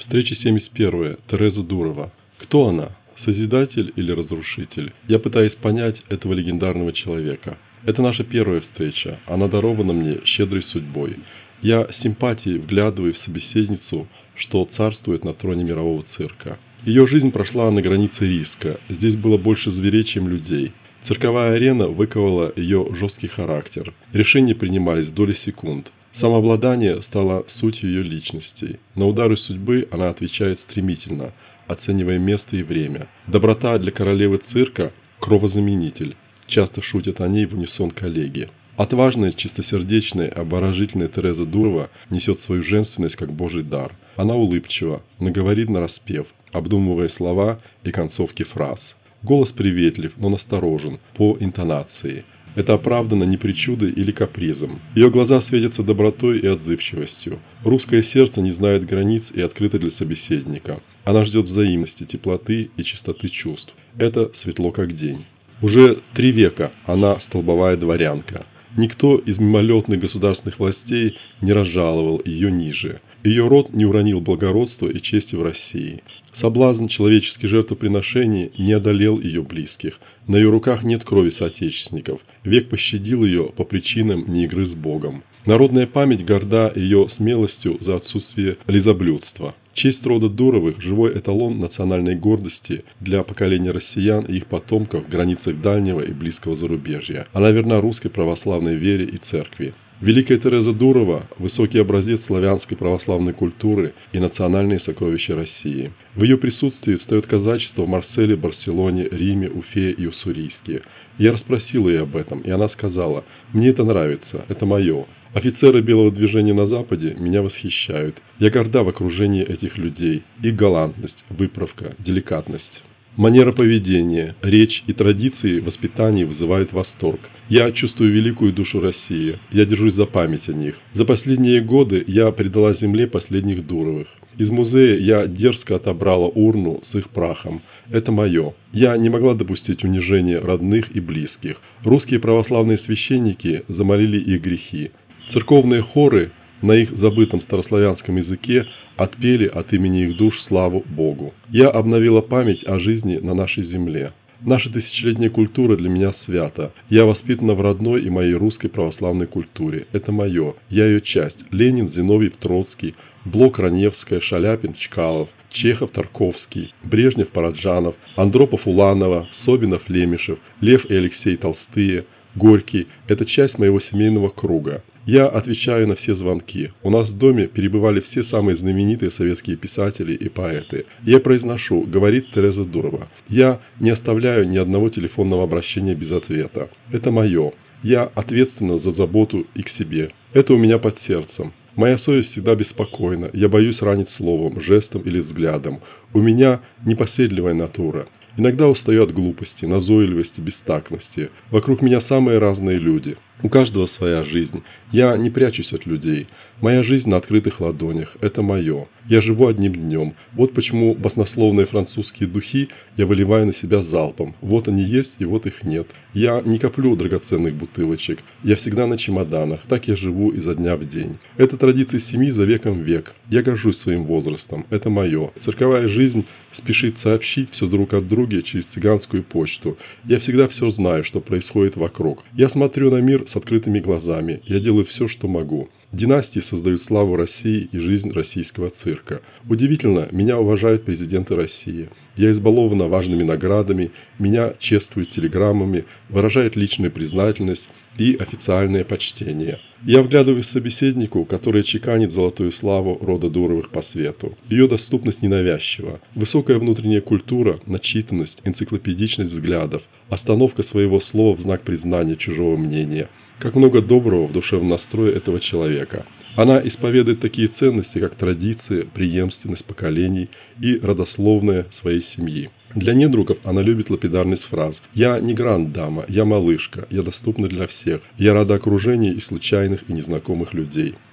Встреча 71. Тереза Дурова. Кто она? Созидатель или разрушитель? Я пытаюсь понять этого легендарного человека. Это наша первая встреча. Она дарована мне щедрой судьбой. Я с симпатией вглядываю в собеседницу, что царствует на троне мирового цирка. Ее жизнь прошла на границе риска. Здесь было больше зверей, чем людей. Цирковая арена выковала ее жесткий характер. Решения принимались в доли секунд. Самообладание стало сутью ее личности. На удары судьбы она отвечает стремительно, оценивая место и время. Доброта для королевы цирка – кровозаменитель. Часто шутят о ней в унисон коллеги. Отважная, чистосердечная, обворожительная Тереза Дурова несет свою женственность как божий дар. Она улыбчива, но говорит нараспев, обдумывая слова и концовки фраз. Голос приветлив, но насторожен, по интонации. Это оправдано не причудой или капризом. Ее глаза светятся добротой и отзывчивостью. Русское сердце не знает границ и открыто для собеседника. Она ждет взаимности, теплоты и чистоты чувств. Это светло как день. Уже 3 века она столбовая дворянка. Никто из мимолетных государственных властей не разжаловал ее ниже. Ее род не уронил благородства и чести в России. Соблазн человеческих жертвоприношений не одолел ее близких. На ее руках нет крови соотечественников. Век пощадил ее по причинам не игры с Богом. Народная память горда ее смелостью за отсутствие лизоблюдства. Честь рода Дуровых – живой эталон национальной гордости для поколения россиян и их потомков в границах дальнего и близкого зарубежья. Она верна русской православной вере и церкви. Великая Тереза Дурова – высокий образец славянской православной культуры и национальные сокровища России. В ее присутствии встает казачество в Марселе, Барселоне, Риме, Уфе и Уссурийске. Я расспросил ее об этом, и она сказала: «Мне это нравится, это мое. Офицеры белого движения на Западе меня восхищают. Я горда в окружении этих людей. Их галантность, выправка, деликатность. Манера поведения, речь и традиции воспитания вызывают восторг. Я чувствую великую душу России. Я держусь за память о них. За последние годы я предала земле последних Дуровых. Из музея я дерзко отобрала урну с их прахом. Это мое. Я не могла допустить унижения родных и близких. Русские православные священники замолили их грехи. Церковные хоры на их забытом старославянском языке отпели от имени их душ славу Богу. Я обновила память о жизни на нашей земле. Наша тысячелетняя культура для меня свята. Я воспитана в родной и моей русской православной культуре. Это мое. Я ее часть. Ленин, Зиновьев, Троцкий, Блок, Раневская, Шаляпин, Чкалов, Чехов, Тарковский, Брежнев, Параджанов, Андропов, Уланова, Собинов, Лемешев, Лев и Алексей Толстые, Горький – это часть моего семейного круга. Я отвечаю на все звонки. У нас в доме перебывали все самые знаменитые советские писатели и поэты. Я произношу: говорит Тереза Дурова. Я не оставляю ни одного телефонного обращения без ответа. Это мое. Я ответственна за заботу и к себе. Это у меня под сердцем. Моя совесть всегда беспокойна. Я боюсь ранить словом, жестом или взглядом. У меня непоседливая натура. Иногда устаю от глупости, назойливости, бестактности. Вокруг меня самые разные люди. У каждого своя жизнь. Я не прячусь от людей. Моя жизнь на открытых ладонях. Это мое. Я живу одним днем. Вот почему баснословные французские духи я выливаю на себя залпом. Вот они есть, и вот их нет. Я не коплю драгоценных бутылочек. Я всегда на чемоданах. Так я живу изо дня в день. Это традиции семьи за веком век. Я горжусь своим возрастом. Это мое. Цирковая жизнь спешит сообщить все друг от друга через цыганскую почту. Я всегда все знаю, что происходит вокруг. Я смотрю на мир с открытыми глазами. Я делаю все, что могу. Династии создают славу России и жизнь российского цирка. Удивительно, меня уважают президенты России. Я избалована важными наградами, меня чествуют телеграммами, выражают личную признательность и официальное почтение. Я вглядываюсь в собеседнику, который чеканит золотую славу рода Дуровых по свету. Ее доступность ненавязчива. Высокая внутренняя культура, начитанность, энциклопедичность взглядов, остановка своего слова в знак признания чужого мнения. Как много доброго в душевном настрое этого человека. Она исповедует такие ценности, как традиции, преемственность поколений и родословная своей семьи. Для недругов она любит лапидарность фраз: «Я не гранд-дама, я малышка, я доступна для всех, я рада окружению и случайных и незнакомых людей».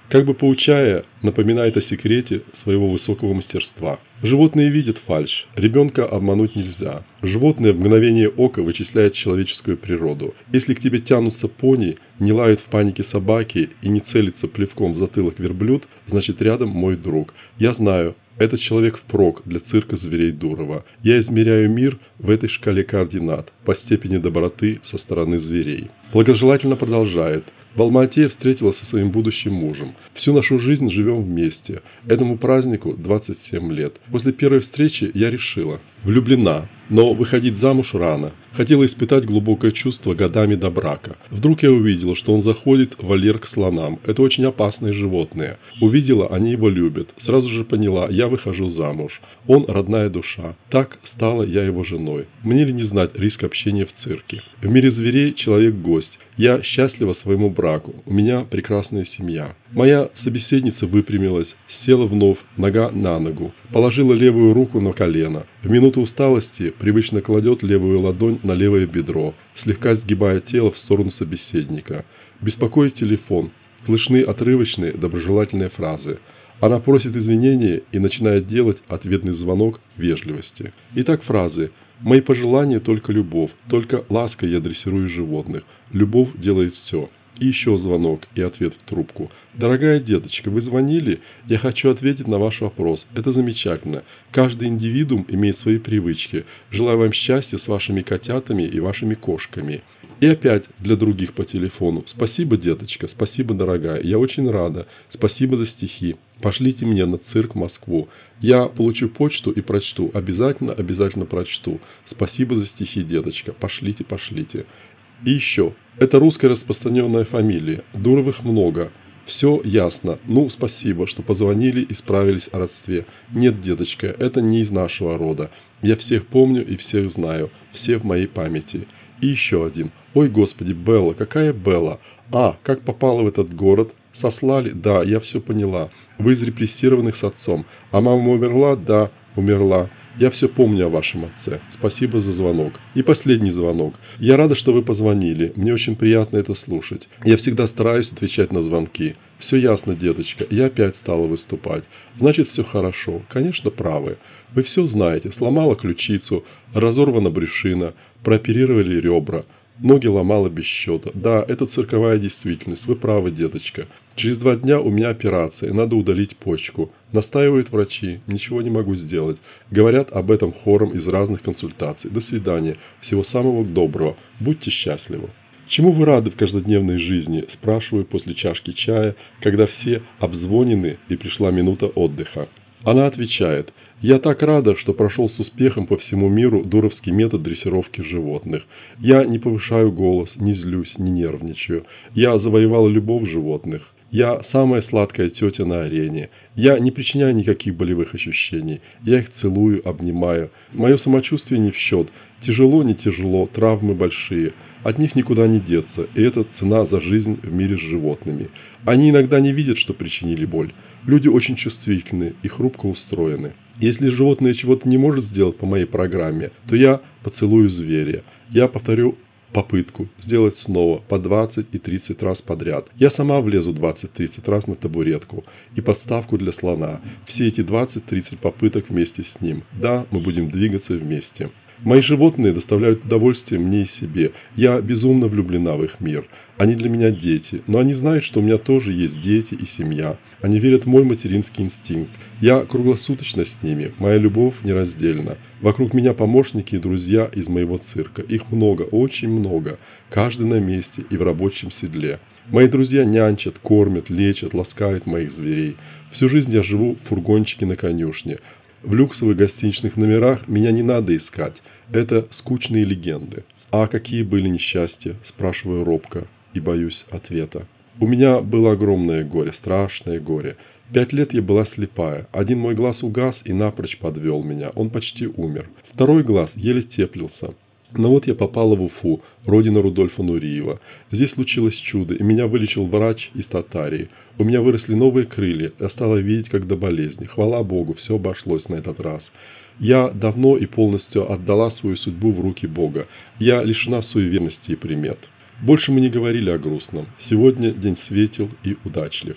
как бы поучая, напоминает о секрете своего высокого мастерства. Животные видят фальшь, ребенка обмануть нельзя. Животное в мгновение ока вычисляет человеческую природу. Если к тебе тянутся пони, не лают в панике собаки и не целится плевком в затылок верблюд, значит рядом мой друг. Я знаю, этот человек впрок для цирка зверей Дурова. Я измеряю мир в этой шкале координат по степени доброты со стороны зверей. Благожелательно продолжает. В Алма-Ате я встретилась со своим будущим мужем. Всю нашу жизнь живем вместе. Этому празднику 27 лет. После первой встречи я решила. Влюблена, но выходить замуж рано. Хотела испытать глубокое чувство годами до брака. Вдруг я увидела, что он заходит в вольер к слонам. Это очень опасные животные. Увидела, они его любят. Сразу же поняла, я выхожу замуж. Он родная душа. Так стала я его женой. Мне ли не знать риск общения в цирке? В мире зверей человек гость. Я счастлива своему браку. У меня прекрасная семья. Моя собеседница выпрямилась, села вновь, нога на ногу, положила левую руку на колено. В минуту усталости привычно кладет левую ладонь на левое бедро, слегка сгибая тело в сторону собеседника. Беспокоит телефон. Слышны отрывочные, доброжелательные фразы. Она просит извинения и начинает делать ответный звонок вежливости. Итак, фразы. «Мои пожелания только любовь, только лаской я дрессирую животных. Любовь делает все». И еще звонок и ответ в трубку. «Дорогая деточка, вы звонили? Я хочу ответить на ваш вопрос. Это замечательно. Каждый индивидуум имеет свои привычки. Желаю вам счастья с вашими котятами и вашими кошками». И опять для других по телефону. «Спасибо, деточка, спасибо, дорогая. Я очень рада. Спасибо за стихи. Пошлите мне на цирк в Москву. Я получу почту и прочту. Обязательно прочту. Спасибо за стихи, деточка. Пошлите, пошлите». И еще. Это русская распространенная фамилия. Дуровых много. Все ясно. Ну, спасибо, что позвонили и справились о родстве. Нет, деточка, это не из нашего рода. Я всех помню и всех знаю. Все в моей памяти. И еще один. Ой, господи, Белла, какая Белла? А, как попала в этот город? Сослали? Да, я все поняла. Вы из репрессированных с отцом. А мама умерла? Да, умерла. Я все помню о вашем отце. Спасибо за звонок. И последний звонок. Я рада, что вы позвонили. Мне очень приятно это слушать. Я всегда стараюсь отвечать на звонки. Все ясно, деточка. Я опять стала выступать. Значит, все хорошо. Конечно, правы. Вы все знаете. Сломала ключицу, разорвана брюшина, прооперировали ребра. Ноги ломала без счета. Да, это цирковая действительность. Вы правы, деточка. Через 2 дня у меня операция. Надо удалить почку. Настаивают врачи. Ничего не могу сделать. Говорят об этом хором из разных консультаций. До свидания. Всего самого доброго. Будьте счастливы. Чему вы рады в каждодневной жизни? Спрашиваю после чашки чая, когда все обзвонены и пришла минута отдыха. Она отвечает: «Я так рада, что прошел с успехом по всему миру дуровский метод дрессировки животных. Я не повышаю голос, не злюсь, не нервничаю. Я завоевал любовь животных. Я самая сладкая тетя на арене. Я не причиняю никаких болевых ощущений. Я их целую, обнимаю. Мое самочувствие не в счет. Тяжело, не тяжело, травмы большие. От них никуда не деться, и это цена за жизнь в мире с животными. Они иногда не видят, что причинили боль. Люди очень чувствительны и хрупко устроены. Если животное чего-то не может сделать по моей программе, то я поцелую зверя. Я повторю попытку сделать снова по 20 и 30 раз подряд. Я сама влезу 20-30 раз на табуретку и подставку для слона. Все эти 20-30 попыток вместе с ним. Да, мы будем двигаться вместе. Мои животные доставляют удовольствие мне и себе. Я безумно влюблена в их мир. Они для меня дети, но они знают, что у меня тоже есть дети и семья. Они верят в мой материнский инстинкт. Я круглосуточно с ними. Моя любовь нераздельна. Вокруг меня помощники и друзья из моего цирка. Их много, очень много. Каждый на месте и в рабочем седле. Мои друзья нянчат, кормят, лечат, ласкают моих зверей. Всю жизнь я живу в фургончике на конюшне. В люксовых гостиничных номерах меня не надо искать. Это скучные легенды. А какие были несчастья? Спрашиваю робко и боюсь ответа. У меня было огромное горе, страшное горе. 5 лет я была слепая. Один мой глаз угас и напрочь подвел меня. Он почти умер. Второй глаз еле теплился. Но вот я попала в Уфу, родину Рудольфа Нуриева. Здесь случилось чудо, и меня вылечил врач из Татарии. У меня выросли новые крылья, я стала видеть как до болезни. Хвала Богу, все обошлось на этот раз. Я давно и полностью отдала свою судьбу в руки Бога. Я лишена суеверности и примет. Больше мы не говорили о грустном. Сегодня день светел и удачлив.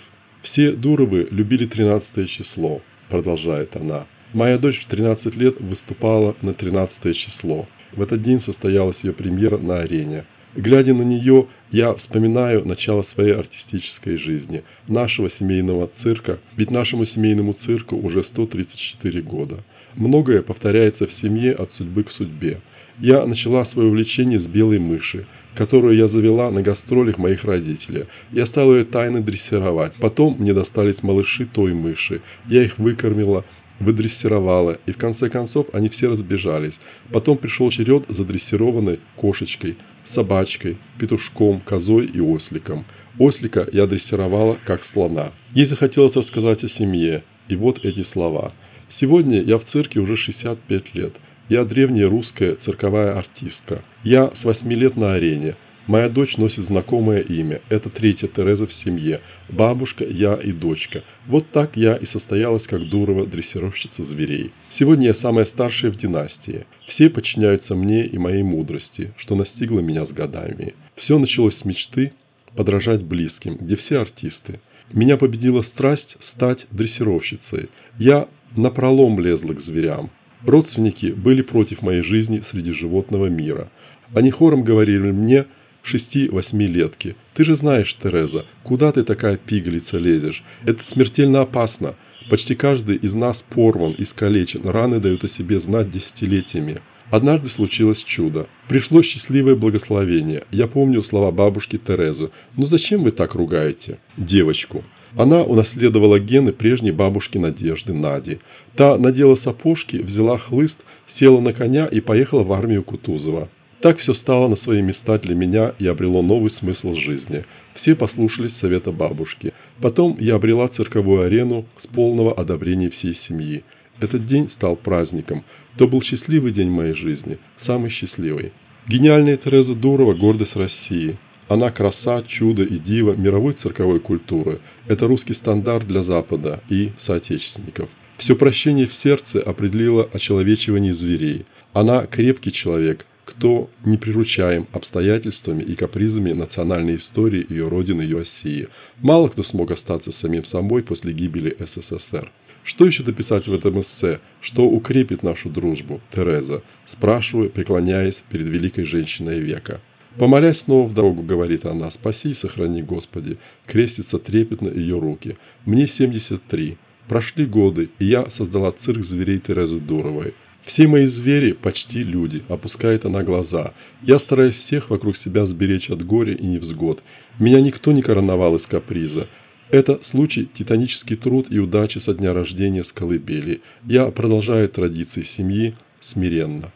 «Все Дуровы любили 13 число», – продолжает она. «Моя дочь в 13 лет выступала на 13 число. В этот день состоялась ее премьера на арене. Глядя на нее, я вспоминаю начало своей артистической жизни, нашего семейного цирка, ведь нашему семейному цирку уже 134 года. Многое повторяется в семье от судьбы к судьбе. Я начала свое увлечение с белой мыши, которую я завела на гастролях моих родителей. Я стала ее тайно дрессировать. Потом мне достались малыши той мыши. Я их выкормила, выдрессировала, и в конце концов они все разбежались. Потом пришел черед за дрессированной кошечкой, собачкой, петушком, козой и осликом. Ослика я дрессировала как слона. Ей захотелось рассказать о семье, и вот эти слова. Сегодня я в цирке уже 65 лет. Я древняя русская цирковая артистка. Я с 8 лет на арене. Моя дочь носит знакомое имя. Это третья Тереза в семье. Бабушка, я и дочка. Вот так я и состоялась как Дурова, дрессировщица зверей. Сегодня я самая старшая в династии. Все подчиняются мне и моей мудрости, что настигло меня с годами. Все началось с мечты подражать близким, где все артисты. Меня победила страсть стать дрессировщицей. Я напролом лезла к зверям. Родственники были против моей жизни среди животного мира. Они хором говорили мне, 6-8-летки: «Ты же знаешь, Тереза, куда ты такая пигалица лезешь? Это смертельно опасно. Почти каждый из нас порван, искалечен, раны дают о себе знать десятилетиями». Однажды случилось чудо. Пришло счастливое благословение. Я помню слова бабушки Терезы: «Ну зачем вы так ругаете девочку?» Она унаследовала гены прежней бабушки Надежды, Нади. Та надела сапожки, взяла хлыст, села на коня и поехала в армию Кутузова. Так все стало на свои места для меня и обрело новый смысл жизни. Все послушались совета бабушки. Потом я обрела цирковую арену с полного одобрения всей семьи. Этот день стал праздником. То был счастливый день моей жизни, самый счастливый. Гениальная Тереза Дурова – гордость России. Она краса, чудо и диво мировой цирковой культуры. Это русский стандарт для Запада и соотечественников. Все прощение в сердце определило очеловечивание зверей. Она крепкий человек, кто не приручаем обстоятельствами и капризами национальной истории ее родины, ее России. Мало кто смог остаться самим собой после гибели СССР. Что еще дописать в этом эссе? Что укрепит нашу дружбу, Тереза? Спрашиваю, преклоняясь перед великой женщиной века. «Помолясь снова в дорогу, — говорит она, — спаси и сохрани, Господи». Крестятся трепетно ее руки. Мне 73. Прошли годы, и я создала цирк зверей Терезы Дуровой. Все мои звери почти люди, опускает она глаза. Я стараюсь всех вокруг себя сберечь от горя и невзгод. Меня никто не короновал из каприза. Это случай титанический труд и удачи со дня рождения с колыбели. Я продолжаю традиции семьи смиренно.